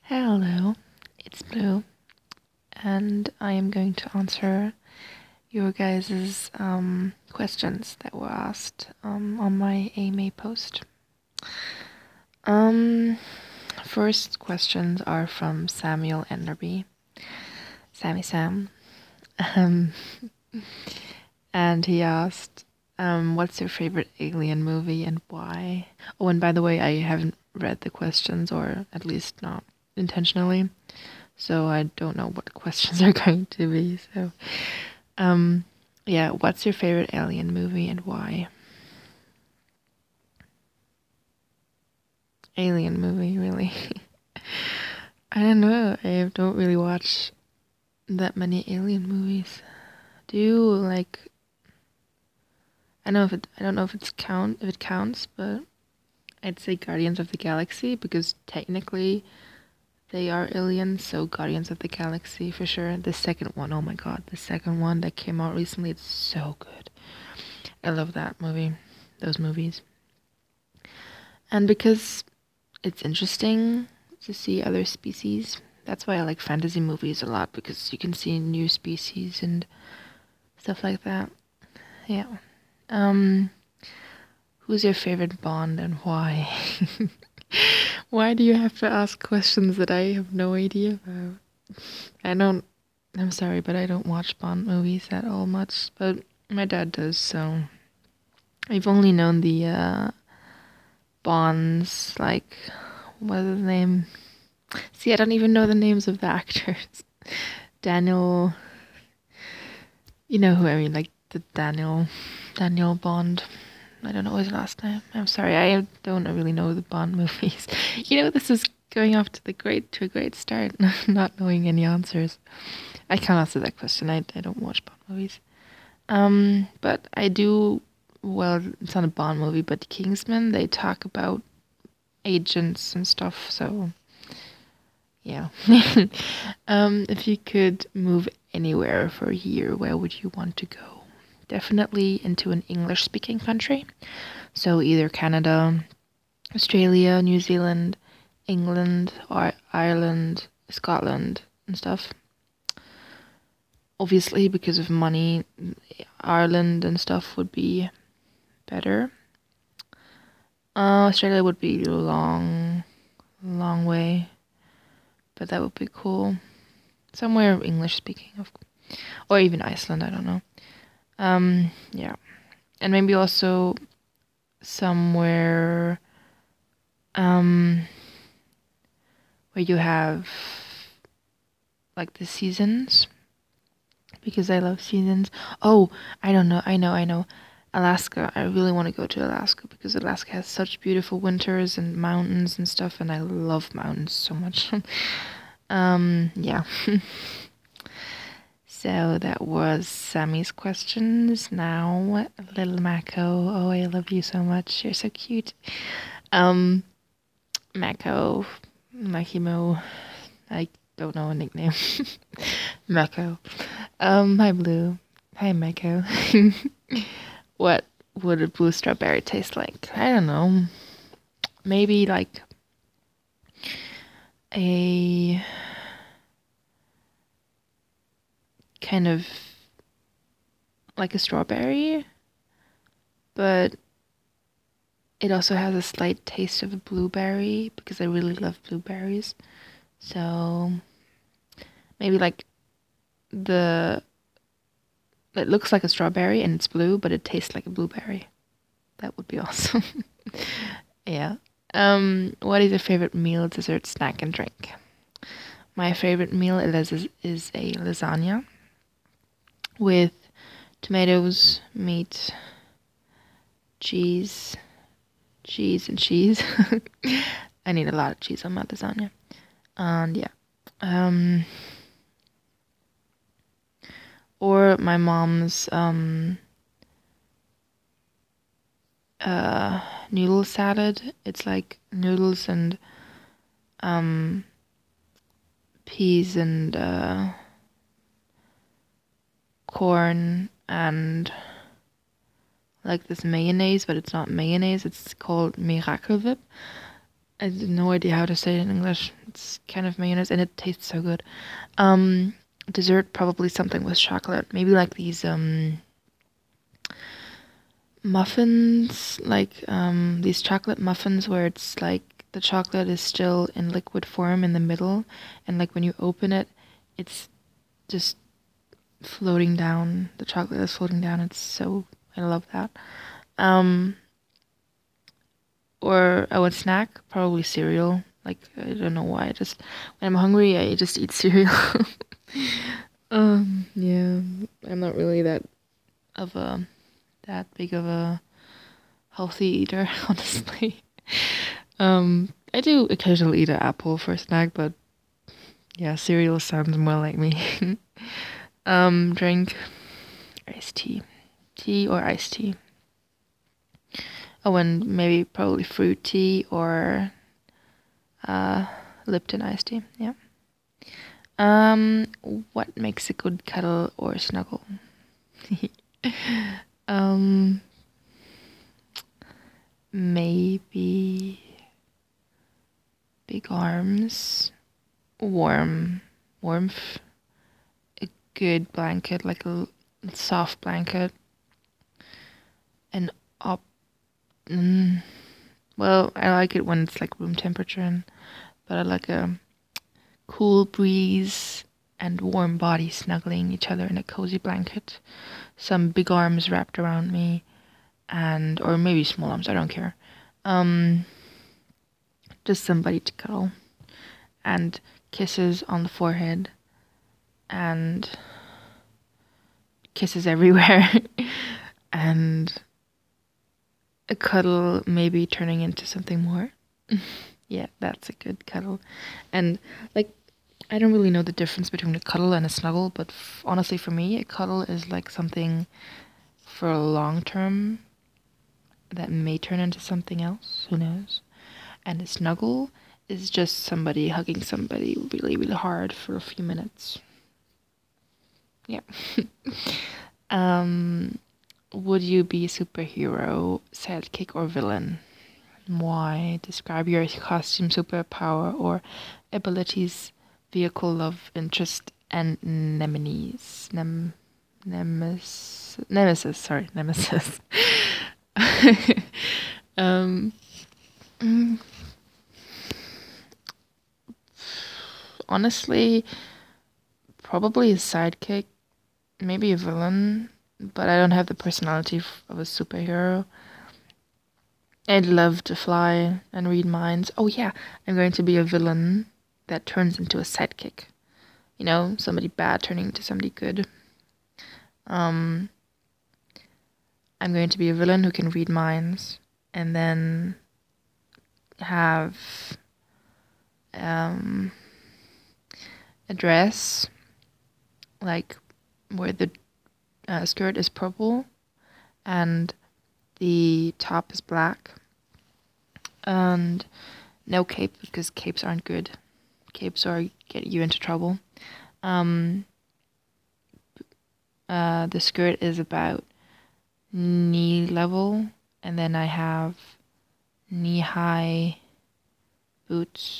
Hello, it's Blue, and I am going to answer your guys' questions that were asked on my AMA post. Um, First questions are from Samuel Enderby, Sammy Sam, um, and he asked, "What's your favorite Alien movie and why?" Oh, and by the way, I haven't read the questions, or at least not intentionally. So I don't know what the questions are going to be. So, yeah, what's your favorite alien movie and why? Alien movie, really? I don't know. I don't really watch that many alien movies. Do you like? I don't know if it counts, but I'd say Guardians of the Galaxy because technically they are aliens. So Guardians of the Galaxy for sure. The second one, oh my god, the second one that came out recently, it's so good. I love that movie, those movies. And because it's interesting to see other species, that's why I like fantasy movies a lot, because you can see new species and stuff like that. Yeah. Um, who's your favorite Bond and why? Why do you have to ask questions that I have no idea about? I don't, I'm sorry, but I don't watch Bond movies at all much, but my dad does, so I've only known the Bonds, like, what is his name? See, I don't even know the names of the actors. Daniel, you know who I mean, like the Daniel Bond. I don't know his last name. I'm sorry, I don't really know the Bond movies. This is going off to a great start, not knowing any answers. I can't answer that question. I don't watch Bond movies. But I do. Well, it's not a Bond movie, but Kingsman. They talk about agents and stuff, so yeah. If you could move anywhere for a year, where would you want to go? Definitely into an English speaking country. So either Canada, Australia, New Zealand, England, or Ireland, Scotland, and stuff. Obviously, because of money, Ireland and stuff would be better. Australia would be a long way, but that would be cool. Somewhere English speaking, or even Iceland. I don't know. Yeah, and maybe also somewhere where you have like the seasons, because I love seasons. Oh, I don't know. I know. Alaska. I really want to go to Alaska because Alaska has such beautiful winters and mountains and stuff, and I love mountains so much. Yeah. So that was Sammy's questions. Now, little Mako. Oh, I love you so much. You're so cute. Um, Mako, Makimo. I don't know a nickname. Mako. Hi Blue. Hi Mako. What would a blue strawberry taste like? I don't know. Maybe like a kind of like a strawberry, but it also has a slight taste of a blueberry because I really love blueberries. So maybe like the it looks like a strawberry and it's blue, but it tastes like a blueberry. That would be awesome. Yeah. What is your favorite meal, dessert, snack, and drink? My favorite meal is a lasagna with tomatoes, meat, cheese, and cheese. I need a lot of cheese on my lasagna. And yeah. Um, or my mom's noodle salad. It's like noodles and um peas and corn and like this mayonnaise, but it's not mayonnaise. It's called Miracle Whip, I have no idea how to say it in English. It's kind of mayonnaise and it tastes so good. Dessert, probably something with chocolate. Maybe like these muffins, like these chocolate muffins where it's like the chocolate is still in liquid form in the middle, and like when you open it, it's just floating down. The chocolate is floating down. It's so, I love that. Um, or a snack, probably cereal. Like I don't know why. I just when I'm hungry, I just eat cereal. Yeah, I'm not really of a that big of a healthy eater, honestly. I do occasionally eat an apple for a snack, but yeah, cereal sounds more like me. Drink iced tea, tea or iced tea. Oh, and maybe probably fruit tea or uh, Lipton iced tea. Yeah. Um, what makes a good cuddle or snuggle? um, maybe big arms, warmth, a good blanket, like a soft blanket, and up. Well, I like it when it's like room temperature, but I like a cool breeze and warm body snuggling each other in a cozy blanket. Some big arms wrapped around me, and or maybe small arms. I don't care. Um, just somebody to cuddle, and kisses on the forehead, and kisses everywhere, and a cuddle maybe turning into something more. Yeah, that's a good cuddle. And like, I don't really know the difference between a cuddle and a snuggle, but honestly, for me, a cuddle is like something for a long term that may turn into something else. Who knows? And a snuggle is just somebody hugging somebody really, really hard for a few minutes. Yeah. um, would you be a superhero, sidekick, or villain? Why? Describe your costume, superpower, or abilities, vehicle, love, interest, and nemesis. Sorry, nemesis. um, mm, honestly, probably a sidekick, maybe a villain, but I don't have the personality of a superhero. I'd love to fly and read minds. Oh yeah, I'm going to be a villain that turns into a sidekick. You know, somebody bad turning into somebody good. Um, I'm going to be a villain who can read minds and then have a dress like where the skirt is purple and the top is black, and no cape because capes aren't good. Capes are get you into trouble. Um, the skirt is about knee level, and then I have knee high boots.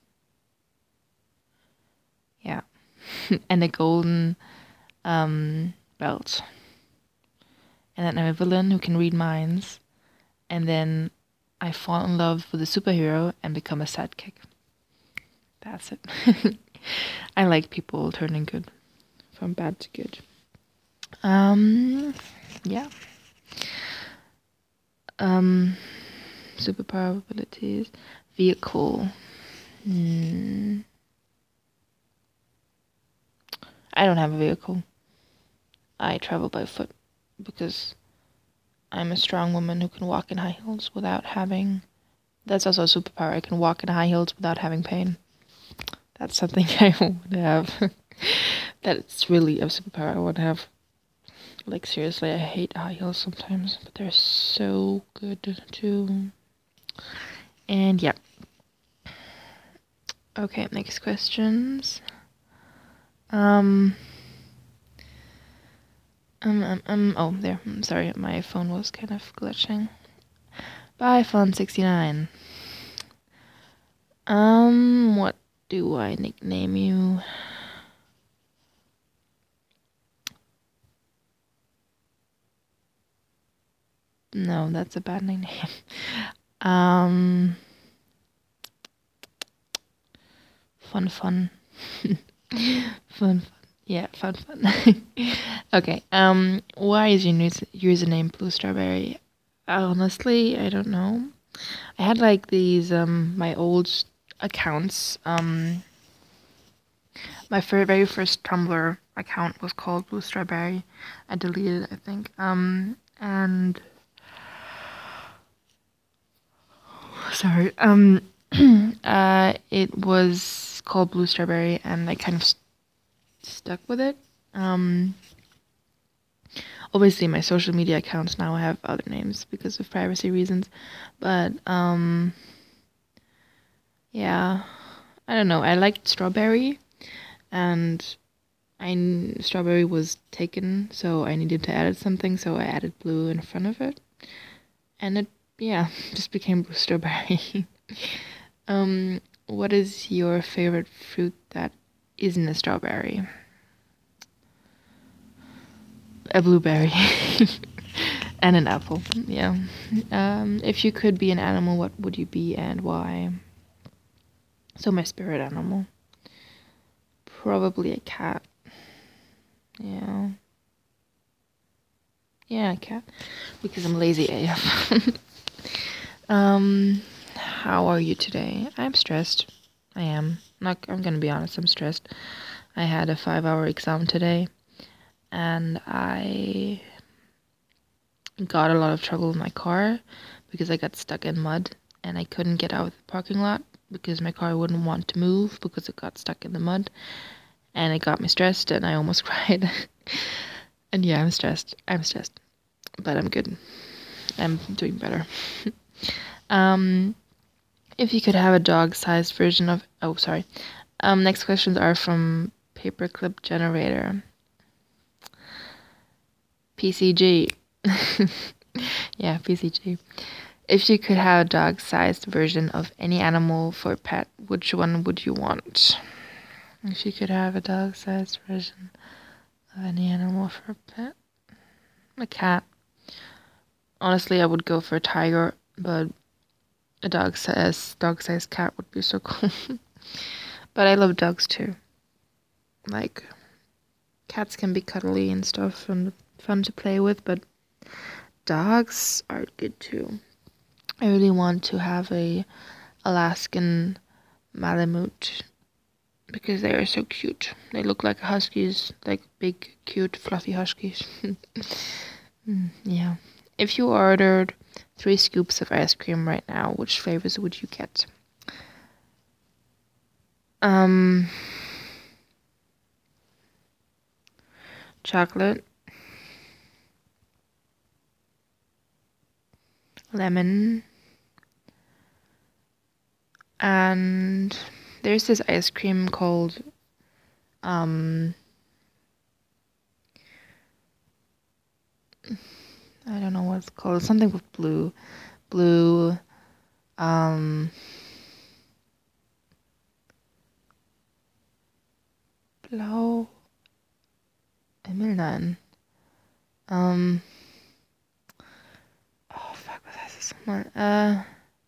Yeah, and a golden belt. And then I'm a villain who can read minds, and then I fall in love with a superhero and become a sidekick. That's it. I like people turning good from bad to good. Yeah. Um, superpower abilities, vehicle. I don't have a vehicle. I travel by foot because I'm a strong woman who can walk in high heels without having. That's also a superpower. I can walk in high heels without having pain. That's something I would have. That's really a superpower I would have. Like, seriously, I hate high heels sometimes, but they're so good too. And yeah. Okay, next questions. Oh, there. I'm sorry, my phone was kind of glitching. Bye, Phone 69. What do I nickname you? No, that's a bad nickname. Fun, fun. Fun, fun. Yeah, fun. Okay. Why is your username Blue Strawberry? Honestly, I don't know. I had like these my old accounts. My very first Tumblr account was called Blue Strawberry. I deleted it, I think. And sorry. It was called Blue Strawberry, and I kind of stuck with it. Obviously, my social media accounts now have other names because of privacy reasons, but yeah, I don't know. I liked Strawberry, and Strawberry was taken, so I needed to add something, so I added blue in front of it, and it just became Blue Strawberry. What is your favorite fruit that isn't a strawberry? A blueberry. And an apple. Yeah. If you could be an animal, what would you be and why? So my spirit animal. Probably a cat. Yeah. Yeah, a cat. Because I'm lazy AF. How are you today? I'm stressed. I am. I'm gonna be honest, I'm stressed. I had a 5-hour exam today, and I got a lot of trouble with my car because I got stuck in mud and I couldn't get out of the parking lot because my car wouldn't want to move because it got stuck in the mud, and it got me stressed and I almost cried. And yeah, I'm stressed, but I'm good. I'm doing better. If you could have a dog-sized version of next questions are from Paperclip Generator. PCG. Yeah, PCG. If you could have a dog-sized version of any animal for a pet, which one would you want? If you could have a dog-sized version of any animal for a pet, a cat. Honestly, I would go for a tiger, but a dog-sized cat would be so cool. But I love dogs too. Like, cats can be cuddly and stuff and fun to play with, but dogs are good too. I really want to have a Alaskan Malamute because they are so cute. They look like huskies, like big, cute, fluffy huskies. Yeah. If you ordered 3 scoops of ice cream right now, which flavors would you get? Chocolate, lemon, and there's this ice cream called I don't know what it's called. Something with blue. Blue. Blau. Himmelnein. Oh fuck, was heißt das nochmal?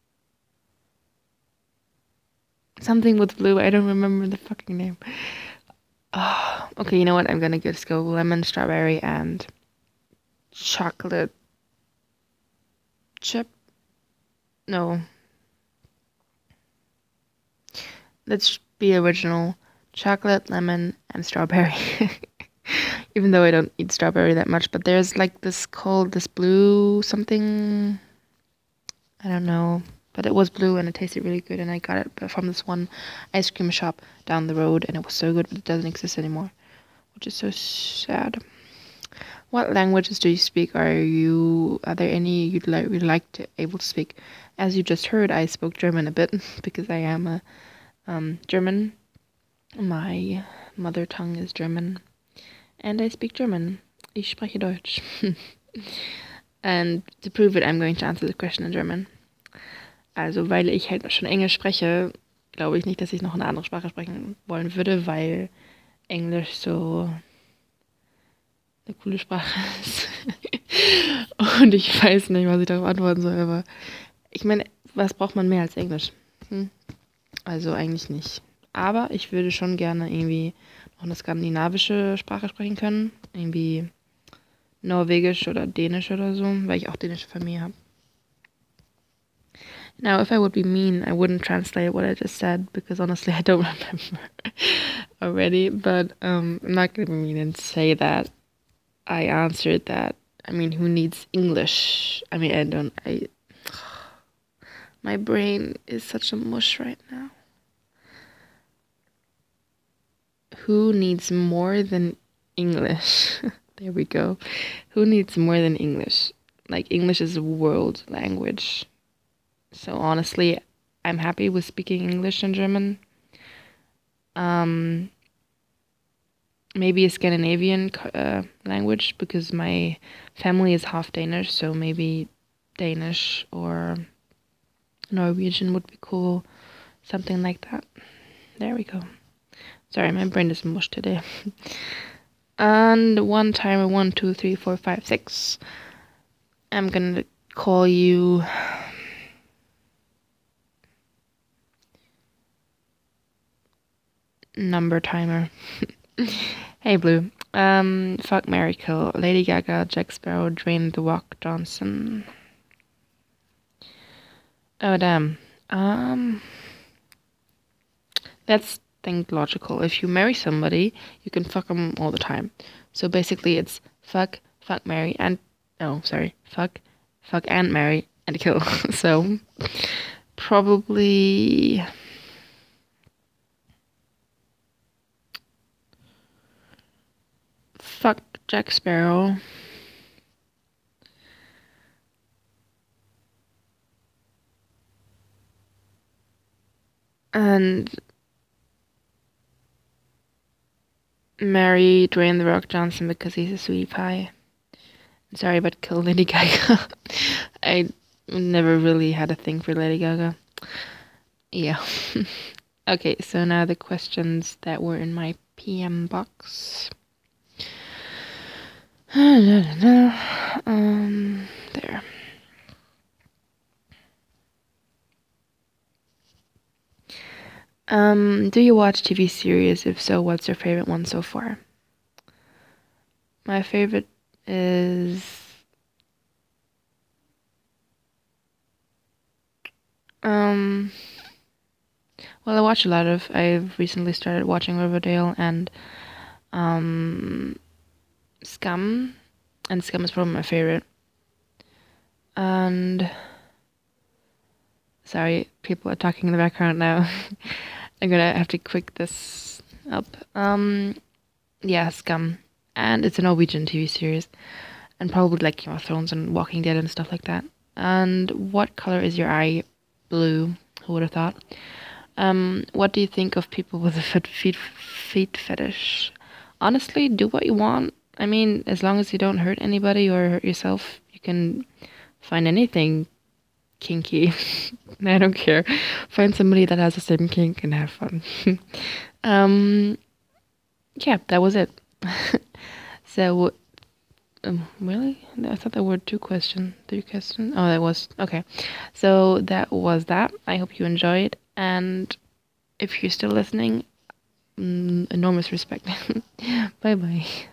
Something with blue. I don't remember the fucking name. Oh, okay, you know what? I'm gonna just go lemon, strawberry, and chocolate chip. No. Let's be original. Chocolate, lemon, and strawberry. Even though I don't eat strawberry that much, but there's like this blue something. I don't know, but it was blue and it tasted really good, and I got it from this one ice cream shop down the road, and it was so good, but it doesn't exist anymore, which is so sad. What languages do you speak? Are there any you'd like to able to speak? As you just heard, I spoke German a bit because I am a German. My mother tongue is German, and I speak German. Ich spreche Deutsch. And to prove it, I'm going to answer the question in German. Also, weil ich halt schon Englisch spreche, glaube ich nicht, dass ich noch eine andere Sprache sprechen wollen würde, weil Englisch so eine coole Sprache ist. Und ich weiß nicht, was ich darauf antworten soll, aber ich meine, was braucht man mehr als Englisch? Hm? Also eigentlich nicht. Aber ich würde schon gerne irgendwie noch eine skandinavische Sprache sprechen können. Irgendwie Norwegisch oder Dänisch oder so, weil ich auch dänische Familie habe. Now, if I would be mean, I wouldn't translate what I just said because honestly, I don't remember already. But I'm not gonna be mean and say that I answered that. I mean, who needs English? I mean, I don't. My brain is such a mush right now. Who needs more than English? There we go. Who needs more than English? Like, English is a world language. So honestly, I'm happy with speaking English and German. Maybe a Scandinavian language because my family is half Danish, so maybe Danish or Norwegian would be cool. Something like that. There we go. Sorry, my brain is mush today. And one timer, 1, 2, 3, 4, 5, 6. I'm gonna call you number timer. Hey Blue. Fuck, marry, kill. Lady Gaga, Jack Sparrow, Dwayne The Rock Johnson. Oh damn. Let's think logical. If you marry somebody, you can fuck them all the time. So basically, it's fuck, marry, and fuck, and marry and kill. So probably. Fuck Jack Sparrow. And marry Dwayne The Rock Johnson because he's a sweetie pie. Sorry, but kill Lady Gaga. I never really had a thing for Lady Gaga. Yeah. Okay, so now the questions that were in my PM box. There. Do you watch TV series? If so, what's your favorite one so far? My favorite is well, I watch a lot of. I've recently started watching Riverdale and Scum, and Scum is probably my favorite. And sorry, people are talking in the background now. I'm gonna have to quick this up. Yeah, Scum, and it's a Norwegian TV series, and probably like Game of Thrones and Walking Dead and stuff like that. And what color is your eye? Blue. Who would have thought? What do you think of people with a feet fetish? Honestly, do what you want. I mean, as long as you don't hurt anybody or hurt yourself, you can find anything kinky. I don't care. Find somebody that has the same kink and have fun. Yeah, that was it. So, really? I thought there were 2 questions, 3 questions. Oh, that was okay. So that was that. I hope you enjoyed, and if you're still listening, enormous respect. Bye bye.